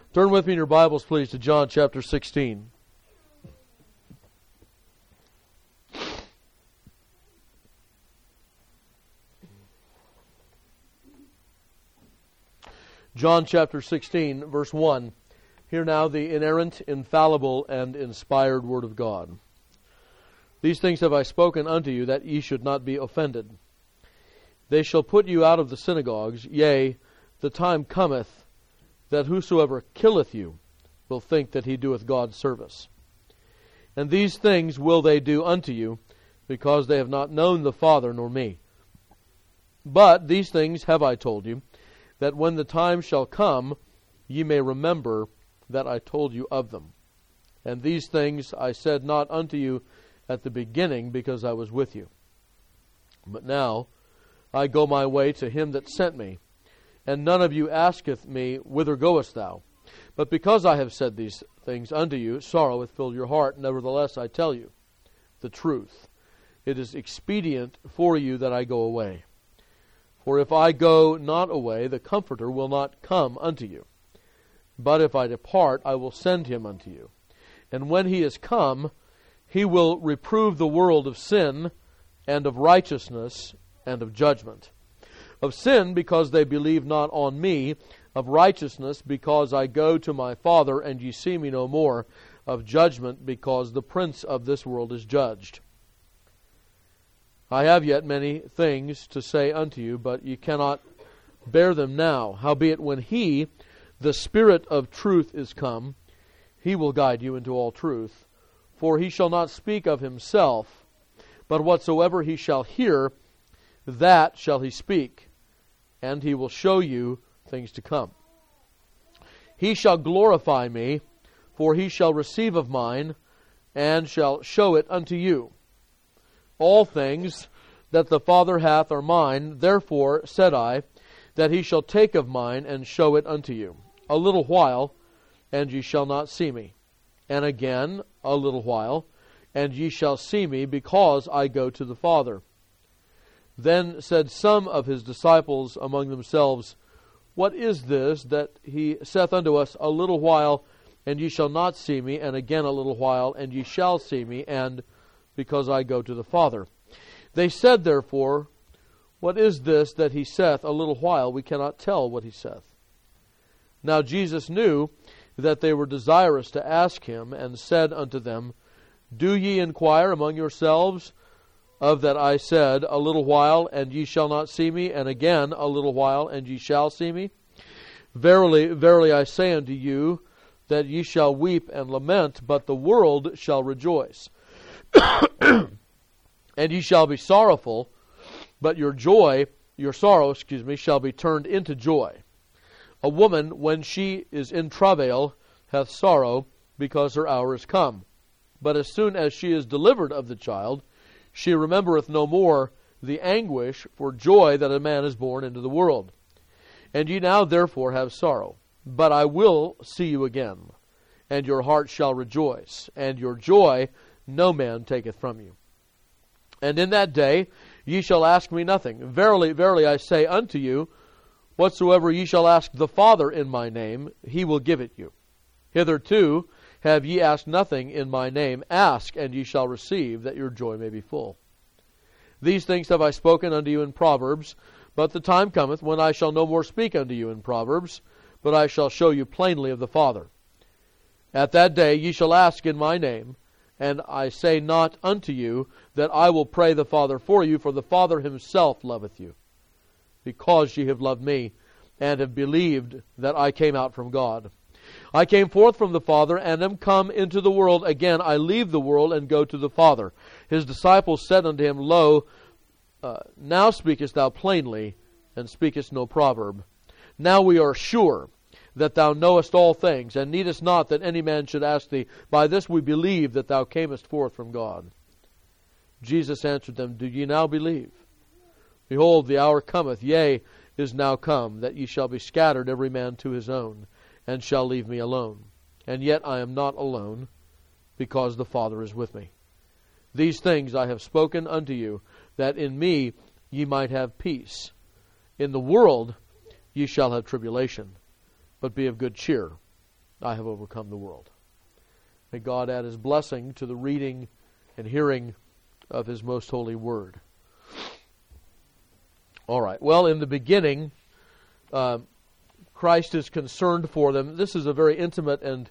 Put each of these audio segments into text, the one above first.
Turn with me in your Bibles, please, to John chapter 16. John chapter 16, verse 1. Hear now the inerrant, infallible, and inspired Word of God. These things have I spoken unto you, that ye should not be offended. They shall put you out of the synagogues. Yea, the time cometh, that whosoever killeth you will think that he doeth God service. And these things will they do unto you, because they have not known the Father nor me. But these things have I told you, that when the time shall come, ye may remember that I told you of them. And these things I said not unto you at the beginning, because I was with you. But now I go my way to him that sent me, and none of you asketh me, Whither goest thou? But because I have said these things unto you, sorrow hath filled your heart. Nevertheless I tell you the truth. It is expedient for you that I go away. For if I go not away, the Comforter will not come unto you. But if I depart, I will send him unto you. And when he is come, he will reprove the world of sin, and of righteousness, and of judgment. Of sin, because they believe not on me. Of righteousness, because I go to my Father, and ye see me no more. Of judgment, because the prince of this world is judged. I have yet many things to say unto you, but ye cannot bear them now. Howbeit when he, the Spirit of truth, is come, he will guide you into all truth. For he shall not speak of himself, but whatsoever he shall hear, that shall he speak, and he will show you things to come. He shall glorify me, for he shall receive of mine, and shall show it unto you. All things that the Father hath are mine. Therefore said I, that he shall take of mine, and show it unto you. A little while, and ye shall not see me. And again a little while, and ye shall see me, because I go to the Father. Then said some of his disciples among themselves, What is this that he saith unto us, A little while, and ye shall not see me, and again a little while, and ye shall see me, and because I go to the Father? They said therefore, What is this that he saith, A little while? We cannot tell what he saith. Now Jesus knew that they were desirous to ask him, and said unto them, Do ye inquire among yourselves of that I said, A little while, and ye shall not see me, and again a little while, and ye shall see me? Verily, verily, I say unto you, that ye shall weep and lament, but the world shall rejoice. And ye shall be sorrowful, but your sorrow, shall be turned into joy. A woman, when she is in travail, hath sorrow, because her hour is come. But as soon as she is delivered of the child, she remembereth no more the anguish for joy that a man is born into the world. And ye now therefore have sorrow, but I will see you again, and your heart shall rejoice, and your joy no man taketh from you. And in that day ye shall ask me nothing. Verily, verily, I say unto you, whatsoever ye shall ask the Father in my name, he will give it you. Hitherto have ye asked nothing in my name. Ask, and ye shall receive, that your joy may be full. These things have I spoken unto you in Proverbs, but the time cometh when I shall no more speak unto you in Proverbs, but I shall show you plainly of the Father. At that day ye shall ask in my name, and I say not unto you that I will pray the Father for you, for the Father himself loveth you, because ye have loved me, and have believed that I came out from God. I came forth from the Father, and am come into the world. Again I leave the world, and go to the Father. His disciples said unto him, Lo, now speakest thou plainly, and speakest no proverb. Now we are sure that thou knowest all things, and needest not that any man should ask thee. By this we believe that thou camest forth from God. Jesus answered them, Do ye now believe? Behold, the hour cometh, yea, is now come, that ye shall be scattered every man to his own, and shall leave me alone. And yet I am not alone, because the Father is with me. These things I have spoken unto you, that in me ye might have peace. In the world ye shall have tribulation, but be of good cheer. I have overcome the world. May God add His blessing to the reading and hearing of His most holy word. All right. Well, in the beginning, Christ is concerned for them. This is a very intimate and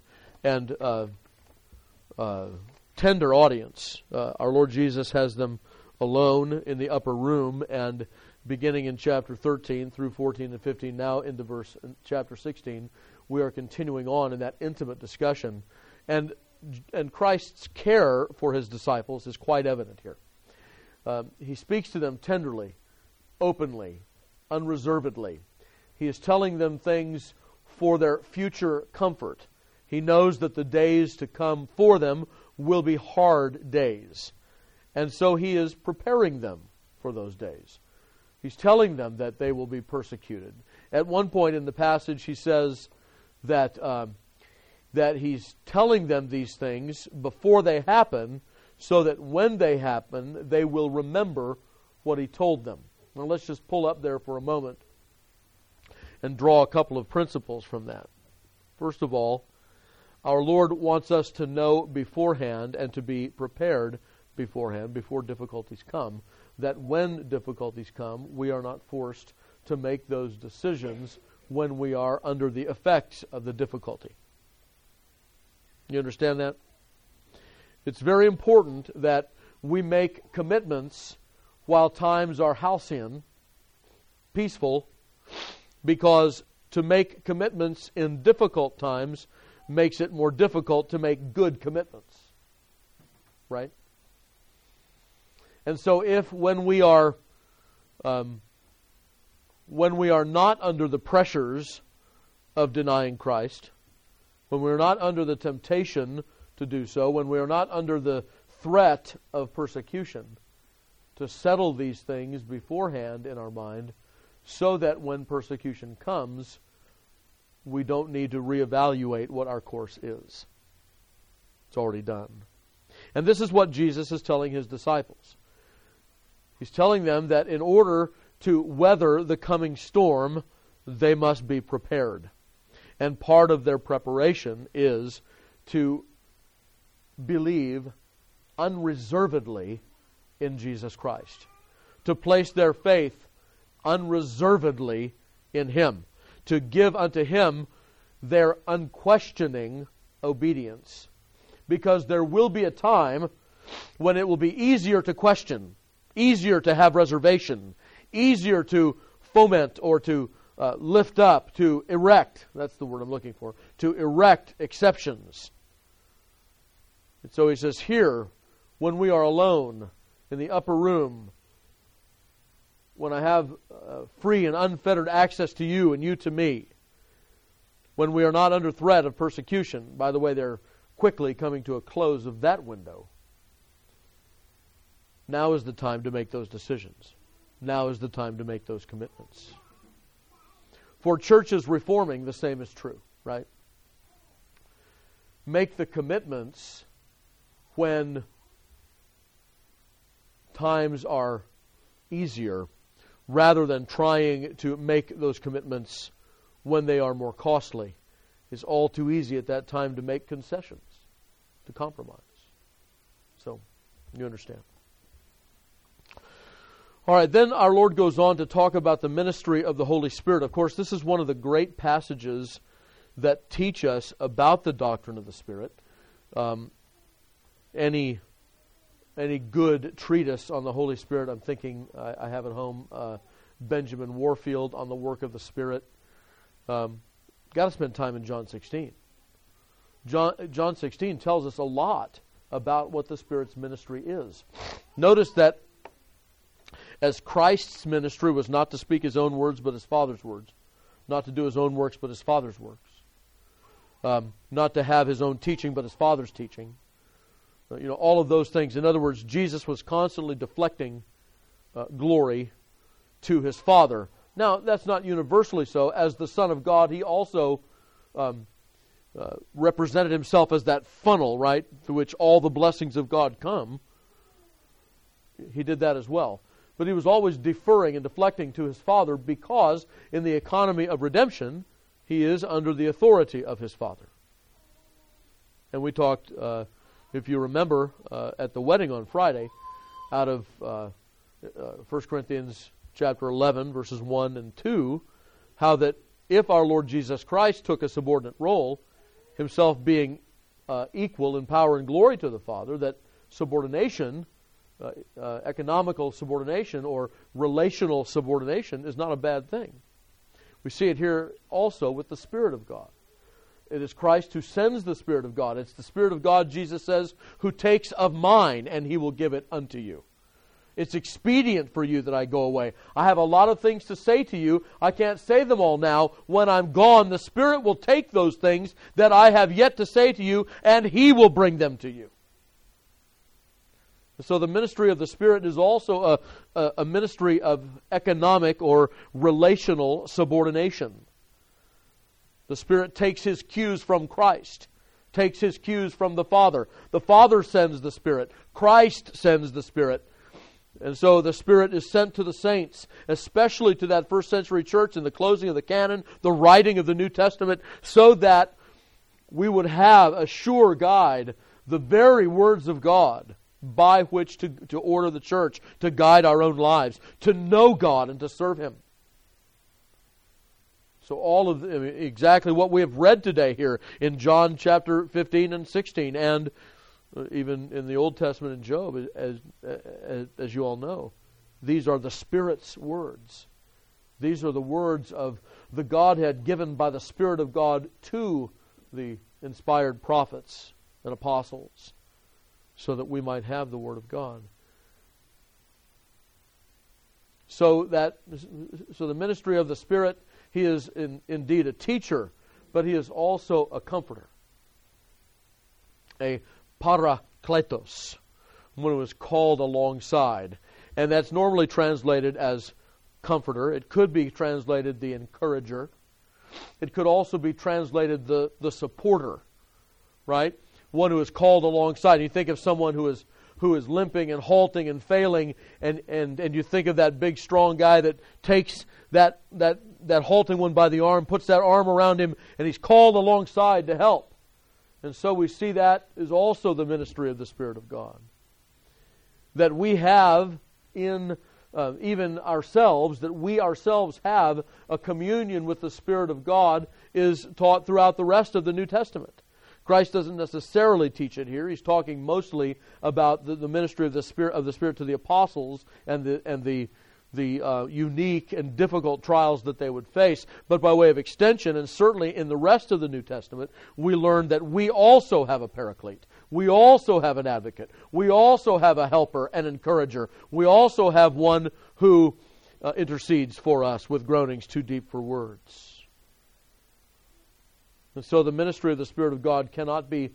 tender audience. Our Lord Jesus has them alone in the upper room, and beginning in chapter 13 through 14 and 15, now into chapter 16, we are continuing on in that intimate discussion. And Christ's care for His disciples is quite evident here. He speaks to them tenderly, openly, unreservedly. He is telling them things for their future comfort. He knows that the days to come for them will be hard days. And so He is preparing them for those days. He's telling them that they will be persecuted. At one point in the passage, He says that He's telling them these things before they happen, so that when they happen, they will remember what He told them. Now let's just pull up there for a moment and draw a couple of principles from that. First of all, our Lord wants us to know beforehand and to be prepared beforehand, before difficulties come, that when difficulties come, we are not forced to make those decisions when we are under the effects of the difficulty. You understand that? It's very important that we make commitments while times are halcyon, peaceful, because to make commitments in difficult times makes it more difficult to make good commitments. Right? And so if when we are not under the pressures of denying Christ, when we're not under the temptation to do so, when we are not under the threat of persecution, to settle these things beforehand in our mind, so that when persecution comes, we don't need to reevaluate what our course is. It's already done. And this is what Jesus is telling His disciples. He's telling them that in order to weather the coming storm, they must be prepared. And part of their preparation is to believe unreservedly in Jesus Christ. To place their faith unreservedly in Him. To give unto Him their unquestioning obedience. Because there will be a time when it will be easier to question, easier to have reservation, easier to foment or to lift up, to erect, that's the word I'm looking for, to erect exceptions. And so He says here, when we are alone in the upper room, when I have free and unfettered access to you and you to me, when we are not under threat of persecution, by the way, they're quickly coming to a close of that window, now is the time to make those decisions. Now is the time to make those commitments. For churches reforming, the same is true, right? Make the commitments when times are easier, rather than trying to make those commitments when they are more costly. It's all too easy at that time to make concessions, to compromise. So, you understand. All right, then our Lord goes on to talk about the ministry of the Holy Spirit. Of course, this is one of the great passages that teach us about the doctrine of the Spirit. Any good treatise on the Holy Spirit, I'm thinking, I have at home, Benjamin Warfield on the work of the Spirit. Got to spend time in John 16. John 16 tells us a lot about what the Spirit's ministry is. Notice that as Christ's ministry was not to speak His own words but His Father's words, not to do His own works but His Father's works, not to have His own teaching but His Father's teaching, all of those things. In other words, Jesus was constantly deflecting glory to His Father. Now, that's not universally so. As the Son of God, He also represented Himself as that funnel, right, through which all the blessings of God come. He did that as well. But He was always deferring and deflecting to His Father, because in the economy of redemption, He is under the authority of His Father. And we talked, if you remember, at the wedding on Friday, out of 1 Corinthians chapter 11, verses 1 and 2, how that if our Lord Jesus Christ took a subordinate role, himself being equal in power and glory to the Father, that subordination, economical subordination or relational subordination, is not a bad thing. We see it here also with the Spirit of God. It is Christ who sends the Spirit of God. It's the Spirit of God, Jesus says, who takes of mine, and He will give it unto you. It's expedient for you that I go away. I have a lot of things to say to you. I can't say them all now. When I'm gone, the Spirit will take those things that I have yet to say to you, and He will bring them to you. So the ministry of the Spirit is also a ministry of economic or relational subordination. The Spirit takes His cues from Christ, takes His cues from the Father. The Father sends the Spirit. Christ sends the Spirit. And so the Spirit is sent to the saints, especially to that first century church in the closing of the canon, the writing of the New Testament, so that we would have a sure guide, the very words of God, by which to order the church, to guide our own lives, to know God and to serve Him. So all of exactly what we have read today here in John chapter 15 and 16, and even in the Old Testament in Job, as you all know, these are the Spirit's words. These are the words of the Godhead given by the Spirit of God to the inspired prophets and apostles, so that we might have the Word of God. So the ministry of the Spirit, He is indeed a teacher, but He is also a comforter, a parakletos, one who is called alongside. And that's normally translated as comforter. It could be translated the encourager. It could also be translated the supporter, right? One who is called alongside. You think of someone who is limping and halting and failing, and you think of that big strong guy that takes that halting one by the arm, puts that arm around him, and he's called alongside to help. And so we see that is also the ministry of the Spirit of God. That we have in even ourselves, that we ourselves have a communion with the Spirit of God, is taught throughout the rest of the New Testament. Christ doesn't necessarily teach it here. He's talking mostly about the ministry of the Spirit to the apostles and the unique and difficult trials that they would face. But by way of extension, and certainly in the rest of the New Testament, we learn that we also have a paraclete. We also have an advocate. We also have a helper and encourager. We also have one who intercedes for us with groanings too deep for words. And so the ministry of the Spirit of God cannot be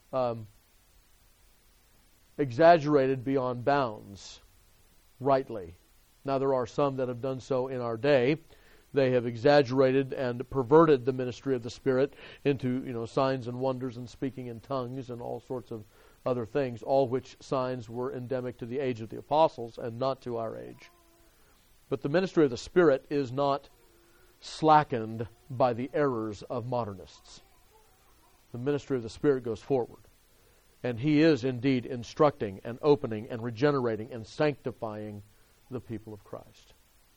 exaggerated beyond bounds, rightly. Now, there are some that have done so in our day. They have exaggerated and perverted the ministry of the Spirit into, signs and wonders and speaking in tongues and all sorts of other things, all which signs were endemic to the age of the apostles and not to our age. But the ministry of the Spirit is not slackened by the errors of modernists. The ministry of the Spirit goes forward. And He is indeed instructing and opening and regenerating and sanctifying the people of Christ.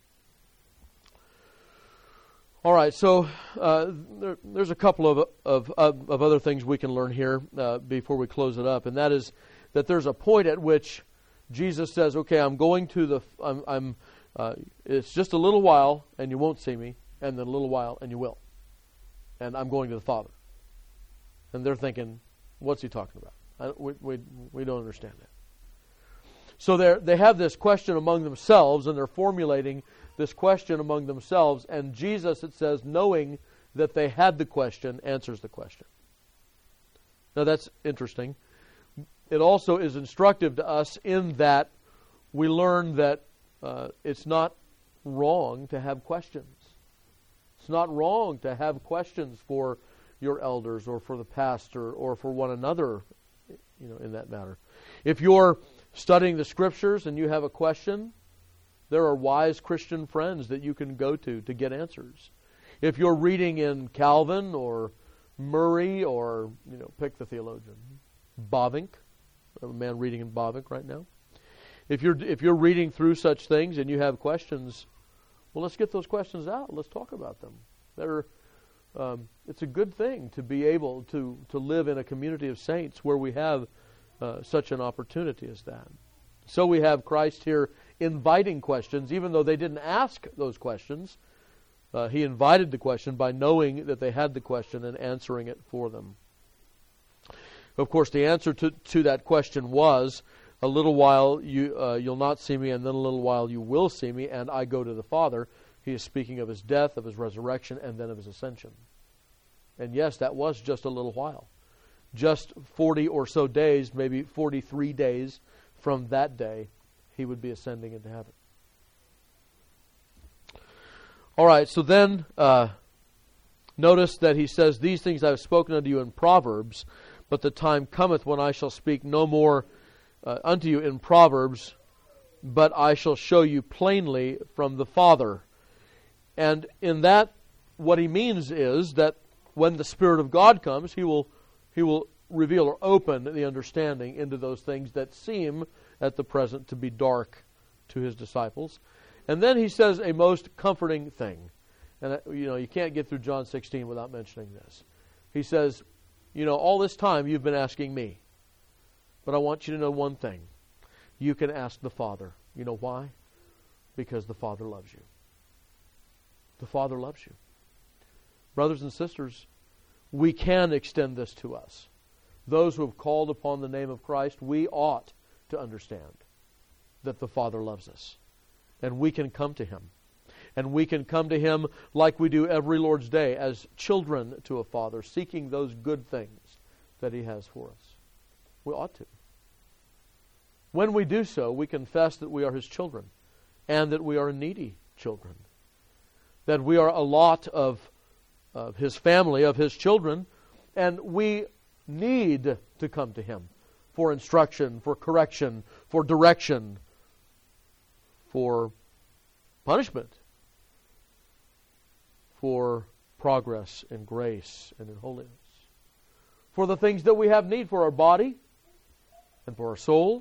All right, so there's a couple of other things we can learn here before we close it up, and that is that there's a point at which Jesus says, "Okay, I'm going to it's just a little while, and you won't see me, and then a little while, and you will, and I'm going to the Father." And they're thinking, "What's He talking about? We don't understand that." So they have this question among themselves, and they're formulating this question among themselves, and Jesus, it says, knowing that they had the question, answers the question. Now that's interesting. It also is instructive to us in that we learn that it's not wrong to have questions. It's not wrong to have questions for your elders or for the pastor or for one another, in that matter. If you're studying the Scriptures and you have a question, there are wise Christian friends that you can go to get answers. If you're reading in Calvin or Murray or, pick the theologian. Bavinck, a man reading in Bavinck right now. If you're reading through such things and you have questions, well, let's get those questions out. Let's talk about them. It's a good thing to be able to live in a community of saints where we have such an opportunity as that. So we have Christ here inviting questions, even though they didn't ask those questions. He invited the question by knowing that they had the question and answering it for them. Of course, the answer to that question was, a little while you'll not see me, and then a little while you will see me, and I go to the Father. He is speaking of His death, of His resurrection, and then of His ascension. And yes, that was just a little while. Just 40 or so days, maybe 43 days from that day, He would be ascending into heaven. All right, so then notice that He says, "These things I have spoken unto you in Proverbs, but the time cometh when I shall speak no more unto you in Proverbs, but I shall show you plainly from the Father." And in that, what he means is that when the Spirit of God comes, He will reveal or open the understanding into those things that seem at the present to be dark to His disciples. And then He says a most comforting thing. And you can't get through John 16 without mentioning this. He says, all this time you've been asking me, but I want you to know one thing. You can ask the Father. You know why? Because the Father loves you. The Father loves you. Brothers and sisters, we can extend this to us. Those who have called upon the name of Christ, we ought to understand that the Father loves us. And we can come to Him. And we can come to Him like we do every Lord's Day, as children to a Father, seeking those good things that He has for us. We ought to. When we do so, we confess that we are His children, and that we are needy children. That we are a lot of His family, of His children, and we need to come to Him for instruction, for correction, for direction, for punishment, for progress in grace and in holiness, for the things that we have need for our body and for our souls.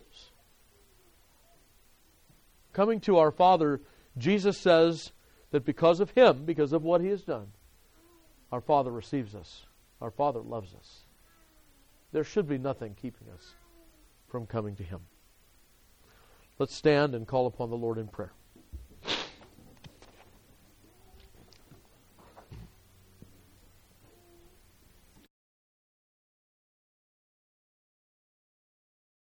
Coming to our Father, Jesus says that because of Him, because of what He has done, our Father receives us. Our Father loves us. There should be nothing keeping us from coming to Him. Let's stand and call upon the Lord in prayer.